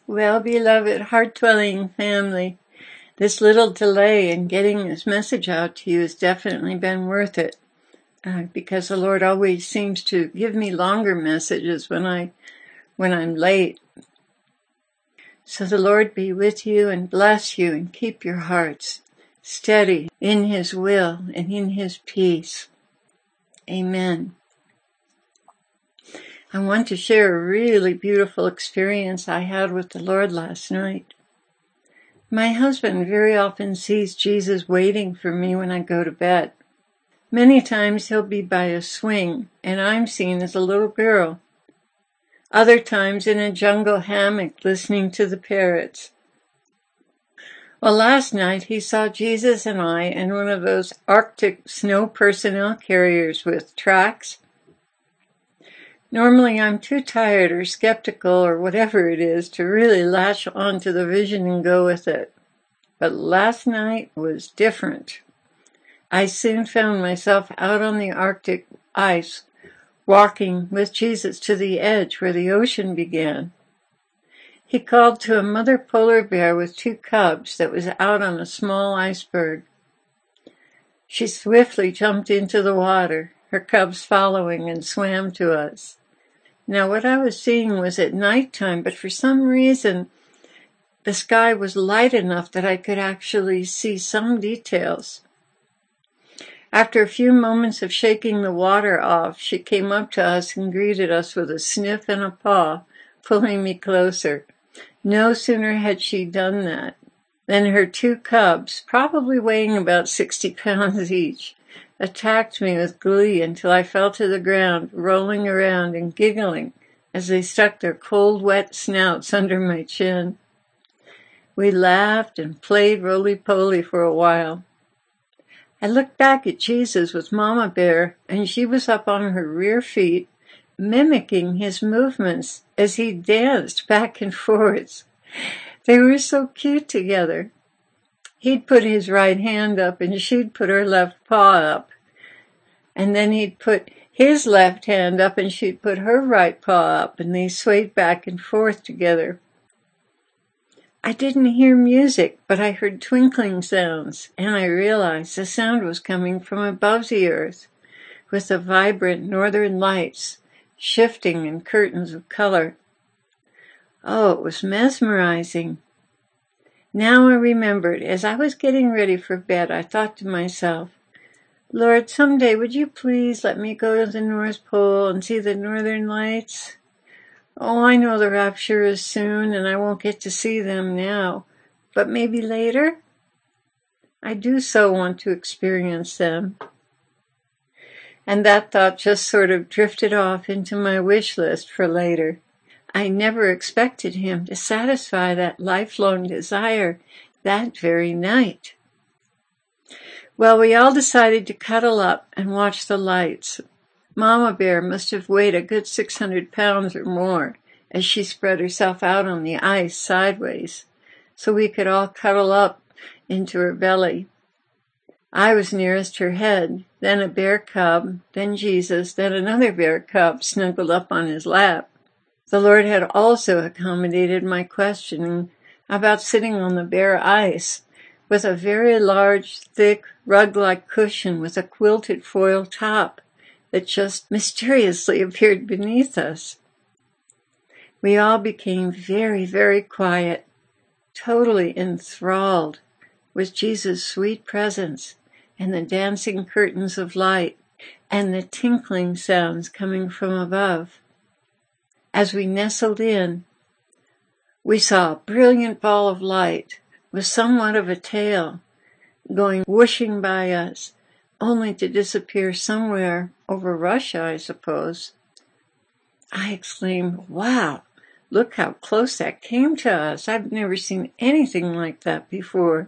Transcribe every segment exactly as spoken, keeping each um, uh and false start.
Well, beloved, heart-dwelling family, this little delay in getting this message out to you has definitely been worth it, uh, because the Lord always seems to give me longer messages when I when I'm late. So the Lord be with you and bless you and keep your hearts steady in His will and in His peace. Amen. I want to share a really beautiful experience I had with the Lord last night. My husband very often sees Jesus waiting for me when I go to bed. Many times he'll be by a swing, and I'm seen as a little girl. Other times in a jungle hammock listening to the parrots. Well, last night he saw Jesus and I in one of those Arctic snow personnel carriers with tracks. Normally I'm too tired or skeptical or whatever it is to really latch onto the vision and go with it. But last night was different. I soon found myself out on the Arctic ice, walking with Jesus to the edge where the ocean began. He called to a mother polar bear with two cubs that was out on a small iceberg. She swiftly jumped into the water, her cubs following, and swam to us. Now what I was seeing was at nighttime, but for some reason the sky was light enough that I could actually see some details. After a few moments of shaking the water off, she came up to us and greeted us with a sniff and a paw, pulling me closer. No sooner had she done that than her two cubs, probably weighing about sixty pounds each, attacked me with glee until I fell to the ground, rolling around and giggling as they stuck their cold, wet snouts under my chin. We laughed and played roly-poly for a while. I looked back at Jesus with Mama Bear, and she was up on her rear feet, mimicking his movements as he danced back and forth. They were so cute together. He'd put his right hand up, and she'd put her left paw up. And then he'd put his left hand up, and she'd put her right paw up, and they swayed back and forth together. I didn't hear music, but I heard twinkling sounds, and I realized the sound was coming from above the earth, with the vibrant northern lights shifting in curtains of color. Oh, it was mesmerizing. Now I remembered, as I was getting ready for bed, I thought to myself, Lord, someday would you please let me go to the North Pole and see the northern lights? Oh, I know the rapture is soon, and I won't get to see them now, but maybe later? I do so want to experience them. And that thought just sort of drifted off into my wish list for later. I never expected him to satisfy that lifelong desire that very night. Well, we all decided to cuddle up and watch the lights. Mama Bear must have weighed a good six hundred pounds or more as she spread herself out on the ice sideways, so we could all cuddle up into her belly. I was nearest her head, then a bear cub, then Jesus, then another bear cub snuggled up on his lap. The Lord had also accommodated my questioning about sitting on the bare ice with a very large, thick, rug-like cushion with a quilted foil top that just mysteriously appeared beneath us. We all became very, very quiet, totally enthralled with Jesus' sweet presence and the dancing curtains of light and the tinkling sounds coming from above. As we nestled in, we saw a brilliant ball of light with somewhat of a tail going whooshing by us, only to disappear somewhere over Russia, I suppose. I exclaimed, wow, look how close that came to us. I've never seen anything like that before.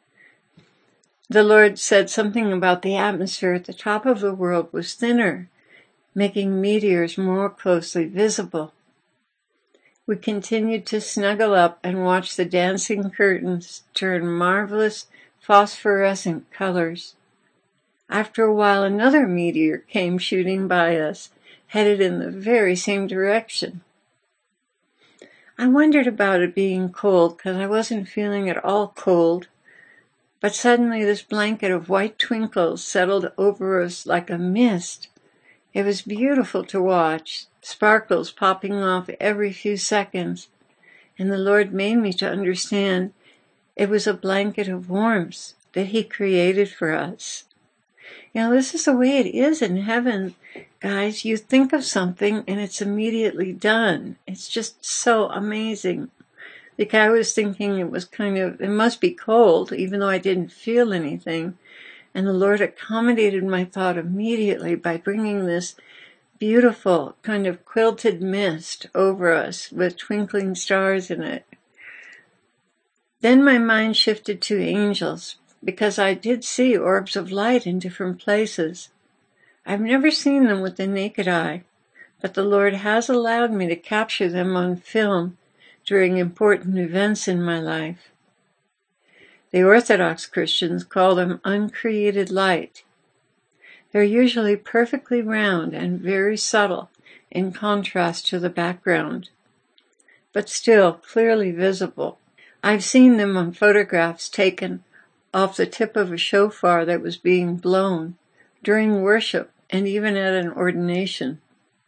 The Lord said something about the atmosphere at the top of the world was thinner, making meteors more closely visible. We continued to snuggle up and watch the dancing curtains turn marvelous phosphorescent colors. After a while, another meteor came shooting by us, headed in the very same direction. I wondered about it being cold because I wasn't feeling at all cold, but suddenly this blanket of white twinkles settled over us like a mist. It was beautiful to watch, sparkles popping off every few seconds, and the Lord made me to understand it was a blanket of warmth that He created for us. You know, this is the way it is in heaven, guys. You think of something and it's immediately done. It's just so amazing. Like I was thinking it was kind of, it must be cold, even though I didn't feel anything. And the Lord accommodated my thought immediately by bringing this beautiful kind of quilted mist over us with twinkling stars in it. Then my mind shifted to angels, because I did see orbs of light in different places. I've never seen them with the naked eye, but the Lord has allowed me to capture them on film during important events in my life. The Orthodox Christians call them uncreated light. They're usually perfectly round and very subtle in contrast to the background, but still clearly visible. I've seen them on photographs taken off the tip of a shofar that was being blown during worship and even at an ordination.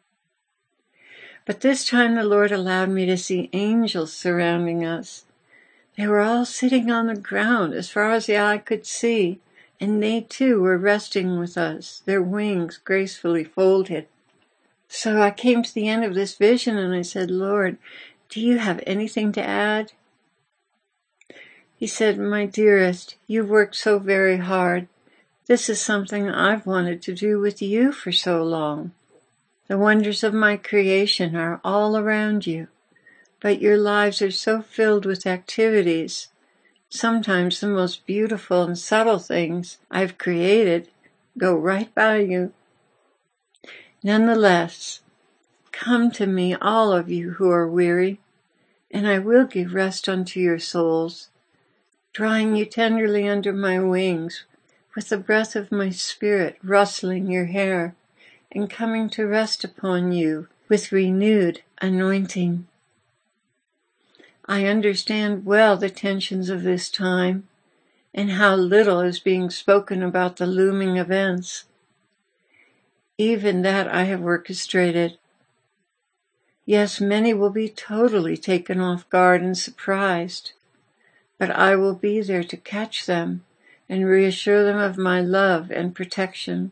But this time the Lord allowed me to see angels surrounding us. They were all sitting on the ground as far as the eye could see, and they too were resting with us, their wings gracefully folded. So I came to the end of this vision and I said, Lord, do you have anything to add? He said, my dearest, you've worked so very hard. This is something I've wanted to do with you for so long. The wonders of my creation are all around you, but your lives are so filled with activities. Sometimes the most beautiful and subtle things I've created go right by you. Nonetheless, come to me, all of you who are weary, and I will give rest unto your souls, drawing you tenderly under my wings, with the breath of my spirit rustling your hair, and coming to rest upon you with renewed anointing. I understand well the tensions of this time, and how little is being spoken about the looming events. Even that I have orchestrated. Yes, many will be totally taken off guard and surprised, but I will be there to catch them and reassure them of my love and protection.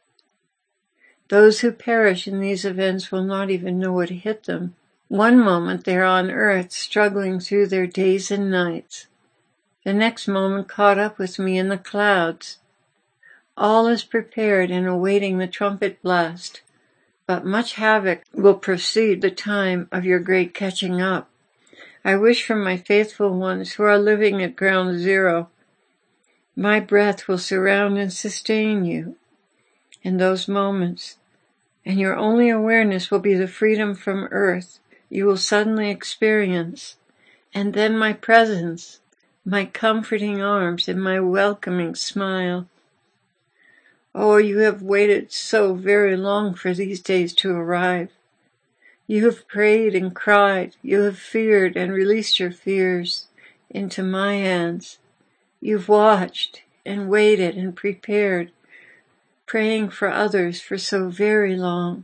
Those who perish in these events will not even know what hit them. One moment they are on earth struggling through their days and nights. The next moment caught up with me in the clouds. All is prepared and awaiting the trumpet blast, but much havoc will precede the time of your great catching up. I wish for my faithful ones who are living at ground zero, my breath will surround and sustain you in those moments, and your only awareness will be the freedom from earth you will suddenly experience, and then my presence, my comforting arms, and my welcoming smile. Oh, you have waited so very long for these days to arrive. You have prayed and cried, you have feared and released your fears into my hands. You've watched and waited and prepared, praying for others for so very long.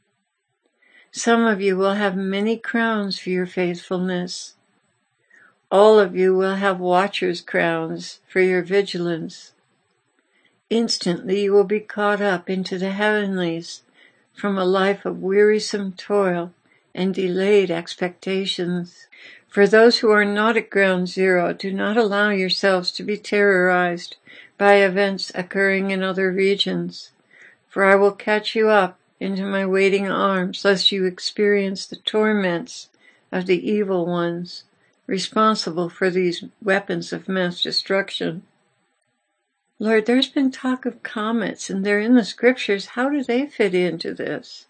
Some of you will have many crowns for your faithfulness. All of you will have watchers' crowns for your vigilance. Instantly you will be caught up into the heavenlies from a life of wearisome toil and delayed expectations. For those who are not at ground zero, do not allow yourselves to be terrorized by events occurring in other regions, for I will catch you up into my waiting arms, lest you experience the torments of the evil ones responsible for these weapons of mass destruction. Lord, there's been talk of comets, and they're in the scriptures. How do they fit into this?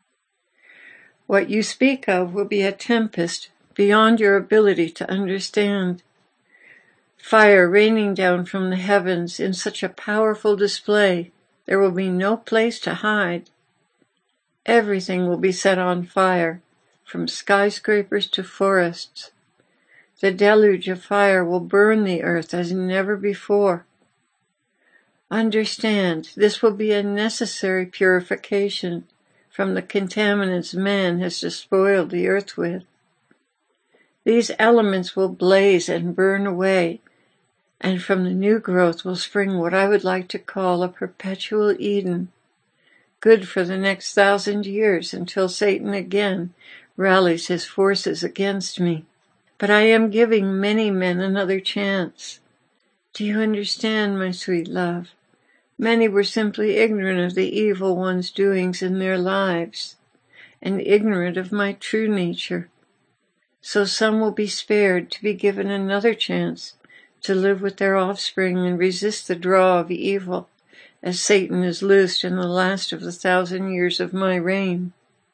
What you speak of will be a tempest beyond your ability to understand. Fire raining down from the heavens in such a powerful display, there will be no place to hide. Everything will be set on fire, from skyscrapers to forests. The deluge of fire will burn the earth as never before. Understand, this will be a necessary purification from the contaminants man has despoiled the earth with. These elements will blaze and burn away, and from the new growth will spring what I would like to call a perpetual Eden, good for the next thousand years until Satan again rallies his forces against me. But I am giving many men another chance. Do you understand, my sweet love? Many were simply ignorant of the evil one's doings in their lives, and ignorant of my true nature. So some will be spared to be given another chance to live with their offspring and resist the draw of evil, as Satan is loosed in the last of the thousand years of my reign.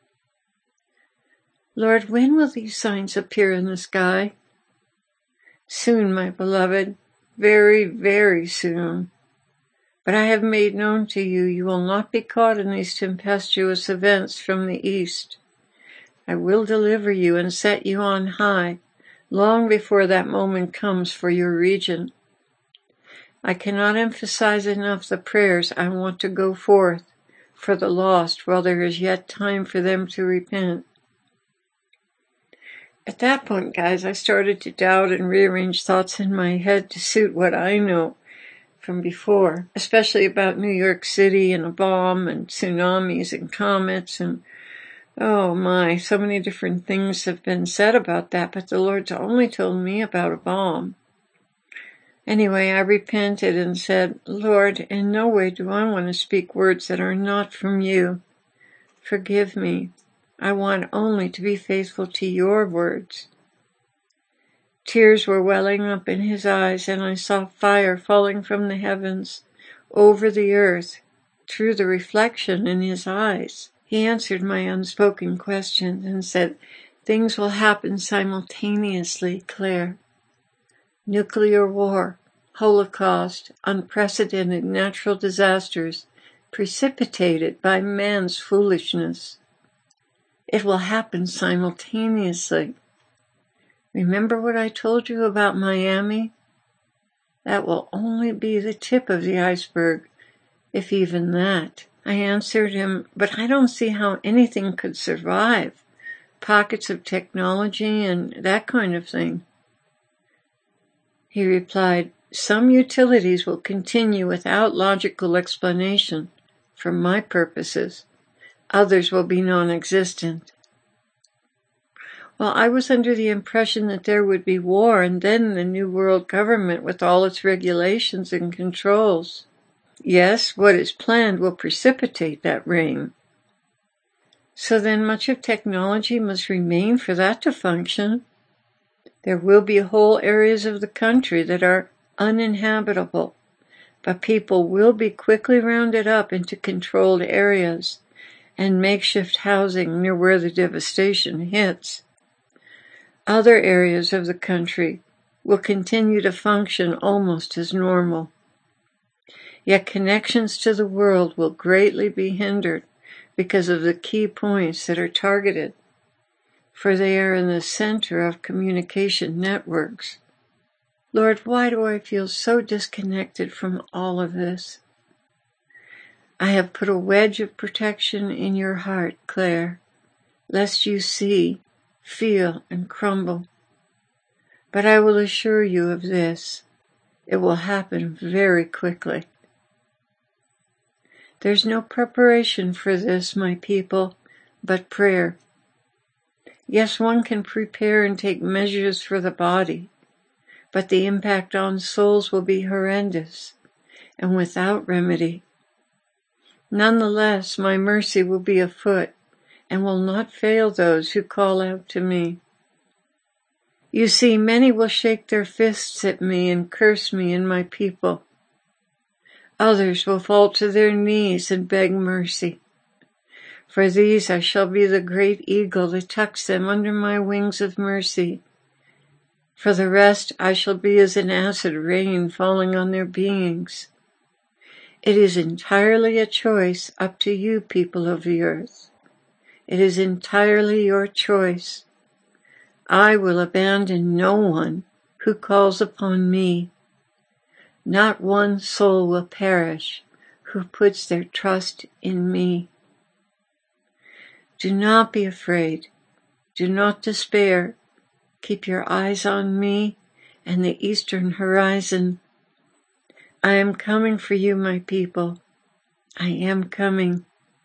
Lord, when will these signs appear in the sky? Soon, my beloved, very, very soon. But I have made known to you, you will not be caught in these tempestuous events from the east. I will deliver you and set you on high, long before that moment comes for your region. I cannot emphasize enough the prayers I want to go forth for the lost while there is yet time for them to repent. At that point, guys, I started to doubt and rearrange thoughts in my head to suit what I know from before, especially about New York City and a bomb and tsunamis and comets and oh my, so many different things have been said about that, but the Lord's only told me about a bomb. Anyway, I repented and said, Lord, in no way do I want to speak words that are not from you. Forgive me. I want only to be faithful to your words. Tears were welling up in his eyes, and I saw fire falling from the heavens over the earth through the reflection in his eyes. He answered my unspoken questions and said, things will happen simultaneously, Claire. Nuclear war, Holocaust, unprecedented natural disasters precipitated by man's foolishness. It will happen simultaneously. Remember what I told you about Miami? That will only be the tip of the iceberg, if even that. I answered him, but I don't see how anything could survive. Pockets of technology and that kind of thing. He replied, some utilities will continue without logical explanation for my purposes. Others will be non-existent. Well, I was under the impression that there would be war and then the new world government with all its regulations and controls. Yes, what is planned will precipitate that reign. So then much of technology must remain for that to function. There will be whole areas of the country that are uninhabitable, but people will be quickly rounded up into controlled areas and makeshift housing near where the devastation hits. Other areas of the country will continue to function almost as normal. Yet connections to the world will greatly be hindered because of the key points that are targeted, for they are in the center of communication networks. Lord, why do I feel so disconnected from all of this? I have put a wedge of protection in your heart, Claire, lest you see, feel, and crumble. But I will assure you of this. It will happen very quickly. There's no preparation for this, my people, but prayer. Yes, one can prepare and take measures for the body, but the impact on souls will be horrendous and without remedy. Nonetheless, my mercy will be afoot and will not fail those who call out to me. You see, many will shake their fists at me and curse me and my people. Others will fall to their knees and beg mercy. For these I shall be the great eagle that tucks them under my wings of mercy. For the rest I shall be as an acid rain falling on their beings. It is entirely a choice up to you, people of the earth. It is entirely your choice. I will abandon no one who calls upon me. Not one soul will perish who puts their trust in me. Do not be afraid. Do not despair. Keep your eyes on me and the eastern horizon. I am coming for you, my people. I am coming.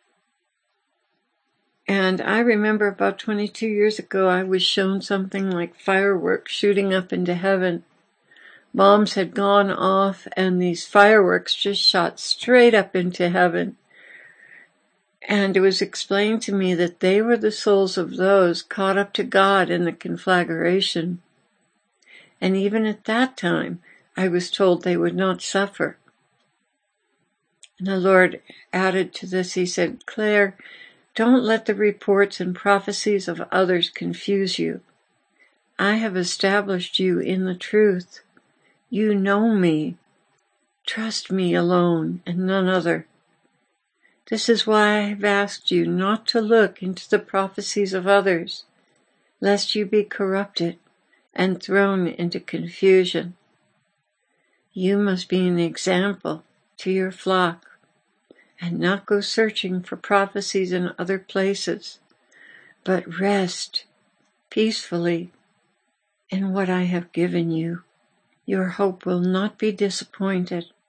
And I remember about twenty-two years ago, I was shown something like fireworks shooting up into heaven. Bombs had gone off and these fireworks just shot straight up into heaven. And it was explained to me that they were the souls of those caught up to God in the conflagration. And even at that time, I was told they would not suffer. And the Lord added to this, he said, Claire, don't let the reports and prophecies of others confuse you. I have established you in the truth. You know me. Trust me alone and none other. This is why I have asked you not to look into the prophecies of others, lest you be corrupted and thrown into confusion. You must be an example to your flock and not go searching for prophecies in other places, but rest peacefully in what I have given you. Your hope will not be disappointed.